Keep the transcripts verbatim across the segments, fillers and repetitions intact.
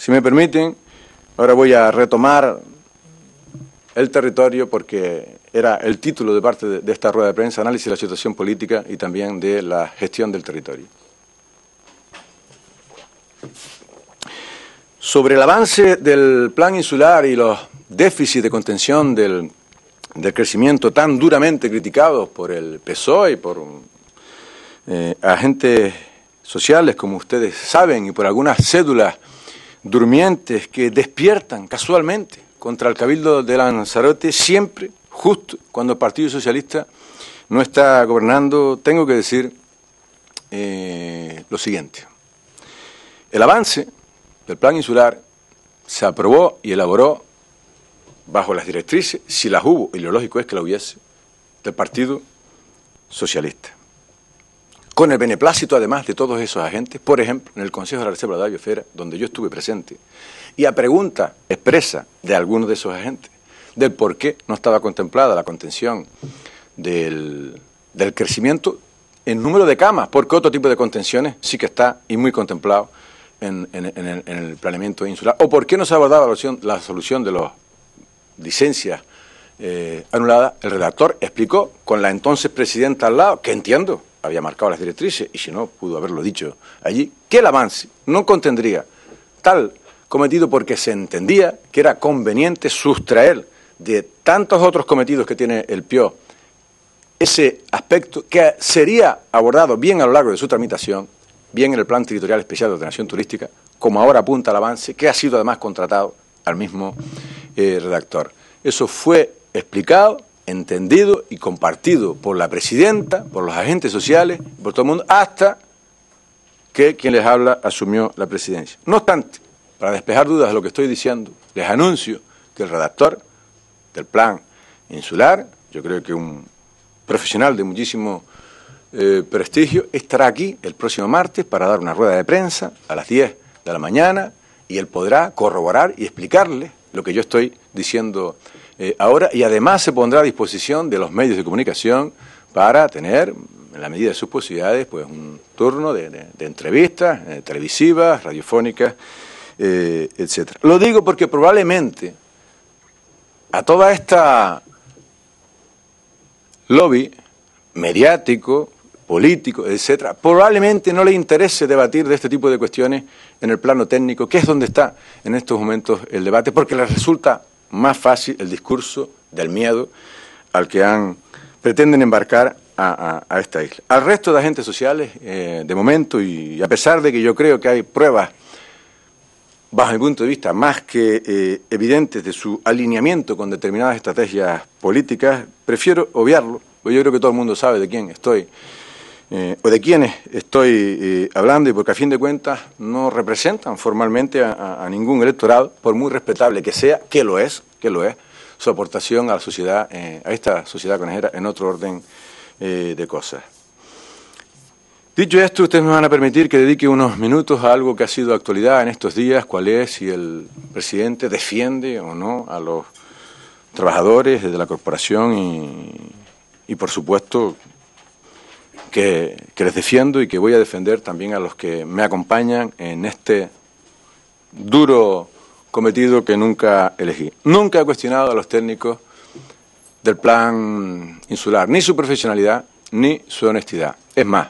Si me permiten, ahora voy a retomar el territorio porque era el título de parte de, de esta rueda de prensa, análisis de la situación política y también de la gestión del territorio. Sobre el avance del plan insular y los déficits de contención del, del crecimiento tan duramente criticados por el P S O E y por eh, agentes sociales, como ustedes saben, y por algunas cédulas durmientes que despiertan casualmente contra el Cabildo de Lanzarote, siempre, justo cuando el Partido Socialista no está gobernando, tengo que decir eh, lo siguiente. El avance del plan insular se aprobó y elaboró bajo las directrices, si las hubo, y lo lógico es que la hubiese, del Partido Socialista. Con el beneplácito, además, de todos esos agentes, por ejemplo, en el Consejo de la Reserva de la Biosfera, donde yo estuve presente, y a pregunta expresa de algunos de esos agentes, del por qué no estaba contemplada la contención del, del crecimiento en número de camas, porque otro tipo de contenciones sí que está y muy contemplado en, en, en, el, en el planeamiento insular, o por qué no se abordaba la solución, la solución de las licencias eh, anuladas. El redactor explicó, con la entonces presidenta al lado, que entiendo, había marcado las directrices, y si no, pudo haberlo dicho allí, que el avance no contendría tal cometido porque se entendía que era conveniente sustraer de tantos otros cometidos que tiene el P I O ese aspecto que sería abordado bien a lo largo de su tramitación, bien en el Plan Territorial Especial de Ordenación Turística, como ahora apunta el avance, que ha sido además contratado al mismo eh, redactor. Eso fue explicado, entendido y compartido por la presidenta, por los agentes sociales, por todo el mundo, hasta que quien les habla asumió la presidencia. No obstante, para despejar dudas de lo que estoy diciendo, les anuncio que el redactor del plan insular, yo creo que un profesional de muchísimo eh, prestigio, estará aquí el próximo martes para dar una rueda de prensa a las diez de la mañana y él podrá corroborar y explicarles lo que yo estoy diciendo eh, ahora, y además se pondrá a disposición de los medios de comunicación para tener, en la medida de sus posibilidades, pues un turno de, de, de entrevistas eh, televisivas, radiofónicas, eh, etcétera. Lo digo porque probablemente a toda esta lobby mediático, político, etcétera, probablemente no le interese debatir de este tipo de cuestiones en el plano técnico, que es donde está en estos momentos el debate, porque les resulta más fácil el discurso del miedo al que han pretenden embarcar a, a, a esta isla. Al resto de agentes sociales, eh, de momento, y a pesar de que yo creo que hay pruebas, bajo mi punto de vista, más que eh, evidentes de su alineamiento con determinadas estrategias políticas, prefiero obviarlo, porque yo creo que todo el mundo sabe de quién estoy, eh, o de quiénes estoy eh, hablando, y porque a fin de cuentas no representan formalmente a, a, a ningún electorado, por muy respetable que sea, que lo es, que lo es, su aportación a la sociedad, eh, a esta sociedad conejera en otro orden eh, de cosas. Dicho esto, ustedes me van a permitir que dedique unos minutos a algo que ha sido actualidad en estos días, cuál es si el presidente defiende o no a los trabajadores de la corporación y, y por supuesto, que, que les defiendo y que voy a defender también a los que me acompañan en este duro cometido que nunca elegí. Nunca he cuestionado a los técnicos del plan insular, ni su profesionalidad, ni su honestidad. Es más,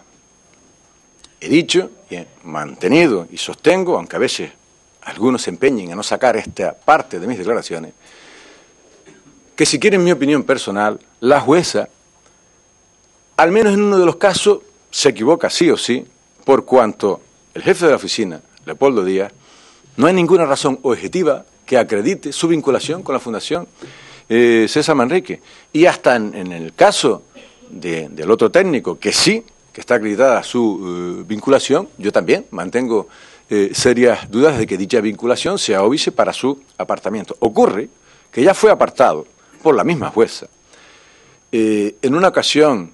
he dicho y he mantenido y sostengo, aunque a veces algunos se empeñen a no sacar esta parte de mis declaraciones, que si quieren mi opinión personal, la jueza, al menos en uno de los casos, se equivoca sí o sí, por cuanto el jefe de la oficina, Leopoldo Díaz, no hay ninguna razón objetiva que acredite su vinculación con la Fundación eh, César Manrique. Y hasta en, en el caso de, del otro técnico, que sí, que está acreditada su eh, vinculación, yo también mantengo eh, serias dudas de que dicha vinculación sea óbice para su apartamiento. Ocurre que ya fue apartado por la misma jueza eh, en una ocasión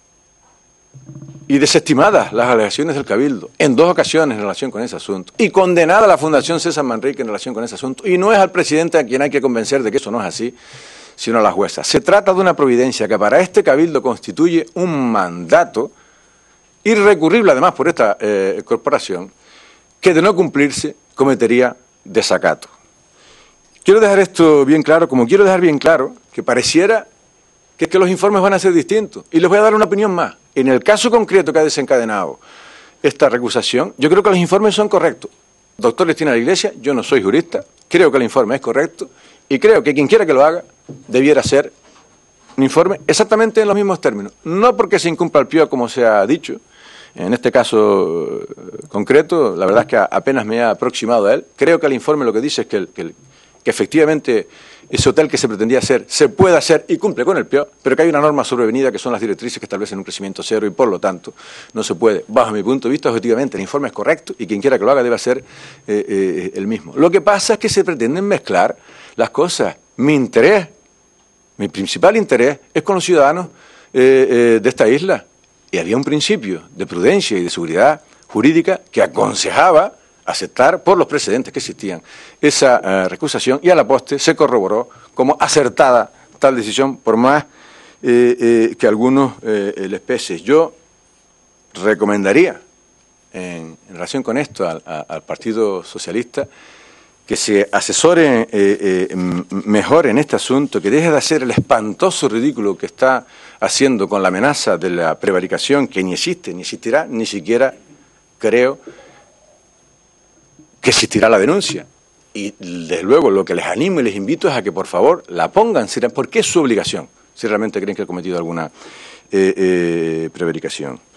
y desestimadas las alegaciones del Cabildo en dos ocasiones en relación con ese asunto y condenada a la Fundación César Manrique en relación con ese asunto, y no es al presidente a quien hay que convencer de que eso no es así, sino a la jueza. Se trata de una providencia que para este Cabildo constituye un mandato irrecurrible además por esta eh, corporación, que de no cumplirse cometería desacato. Quiero dejar esto bien claro, como quiero dejar bien claro que pareciera que, que los informes van a ser distintos. Y les voy a dar una opinión más. En el caso concreto que ha desencadenado esta recusación, yo creo que los informes son correctos. Doctor Cristina de la Iglesia, yo no soy jurista, creo que el informe es correcto y creo que quien quiera que lo haga debiera ser un informe exactamente en los mismos términos. No porque se incumpla el P I O como se ha dicho, en este caso eh, concreto, la verdad es que apenas me he aproximado a él. Creo que el informe lo que dice es que, el, que, el, que efectivamente ese hotel que se pretendía hacer se puede hacer y cumple con el P I O, pero que hay una norma sobrevenida que son las directrices que establecen un crecimiento cero y por lo tanto no se puede. Bajo mi punto de vista, objetivamente, el informe es correcto y quien quiera que lo haga debe ser eh, eh, el mismo. Lo que pasa es que se pretenden mezclar las cosas. Mi interés, mi principal interés es con los ciudadanos eh, eh, de esta isla. Y había un principio de prudencia y de seguridad jurídica que aconsejaba aceptar por los precedentes que existían esa uh, recusación y a la postre se corroboró como acertada tal decisión por más eh, eh, que algunos eh, les pese. Yo recomendaría en, en relación con esto al, a, al Partido Socialista que se asesore eh, eh, mejor en este asunto, que deje de hacer el espantoso ridículo que está haciendo con la amenaza de la prevaricación, que ni existe, ni existirá, ni siquiera creo que existirá la denuncia. Y desde luego lo que les animo y les invito es a que por favor la pongan, porque es su obligación, si realmente creen que han cometido alguna eh, eh, prevaricación.